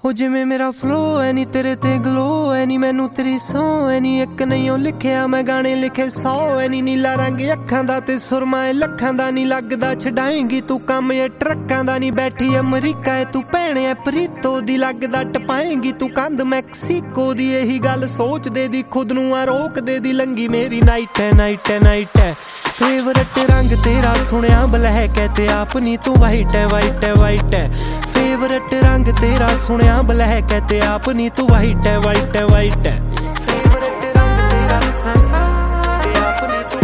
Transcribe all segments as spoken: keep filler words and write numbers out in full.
हो जिवें मेरा फ्लो है नी तेरे ते ग्लो है नी मैनू तेरी सौ है नी एक नहीं ओ लिखिया मैं गाने लिखे सौ है नी नीला रंग अखां दा ते सुरमा ए लखां दा नी लगदा छडाएंगी तू काम ये ट्रक्कां दा नी बैठी अमरीका ए तू भैणे ए प्रीतो दी लगदा टपाएंगी तू कंध मैक्सीको दी यही गल सोच दे दी खुद नू आ रोक दे दी लंगी मेरी नाइट है नाइट है नाइट है फेवरेट रंग तेरा सुनिया ब्लैक है ते अपनी तू वाइट है वाइट है वाइट है फेवरेट रंग तेरा सुनिया ब्लैक है ते अपनी तू वाइट है वाइट है वाइट है फेवरेट रंग तेरा ते अपनी तू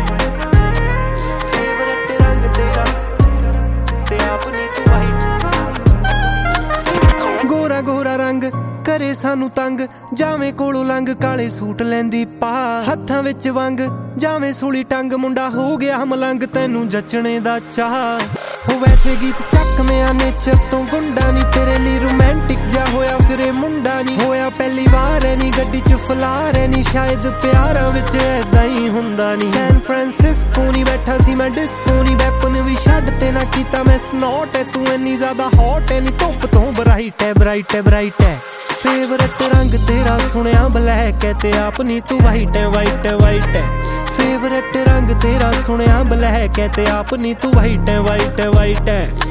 फेवरेट रंग तेरा ते अपनी तू वाइट गोरा गोरा रंग करे सानू तंग जावें कोलों लंघ काले सूट लैंदी पा हत्थां विच वंग जावें सूली टंग मुंडा हो गया मलंग तैनू जचने दा चाह हो वैसे गीत चक में आने तो गुंडा नी तेरे लिए रोमांटिक जा होया फिर मुंडा नी होया पहली बार है नी गड्डी च फलार है नी शायद प्यारा विच ऐदा ही हुंदा नी सैन फ्रांसिस्को नी बैठा सी मैं डिस्को नी वैपन भी छड्ड ते ना कीता मैं स्नॉट है तू इन्नी ज्यादा हॉट है नी धुप तो ब्राइट है ब्राइट है ब्राइट है फेवरेट रंग तेरा सुनिया ब्लैक है ते अपनी तू वाइट है वाइट है वाइट है फेवरेट रंग तेरा सुनिया ब्लैक है ते अपनी तू वाइट है वाइट है वाइट है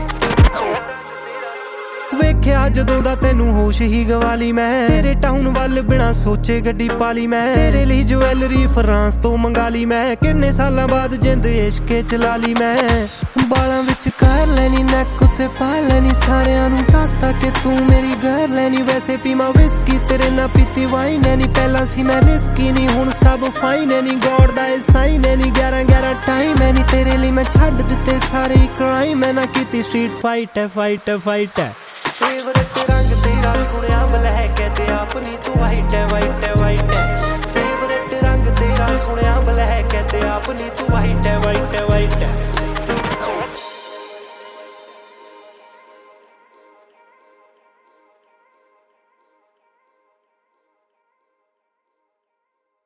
वेख्या जदों दा तैनू होश ही गवाली मैं तेरे टाउन वाल बिना सोचे गड्डी पाली मैं तेरे लिए ज्वैलरी फ्रांस तो मंगा ली मैं किन्ने सालां बाद जिंद इश्के चला ली मैं बालां विच कर लैनी नैक उत्ते पा लैनी सारियां नू दसदा कि तू मेरी गर्ल है नी वैसे पीमा विस्की तेरे ना पीती वाइन है नी पहला सी मैं रिस्की नी हुण सब फाइन है नी गॉड दा ए साइन है नी ग्यारह ग्यारह टाइम है नी तेरे लिए मैं छड्ड दित्ते सारे क्राइम है ना कीती स्ट्रीट फाइट है फाइट है फाइट है फेवरेट रंग तेरा सुनिया ब्लैक है ते अपनी तू वाइट है वाइट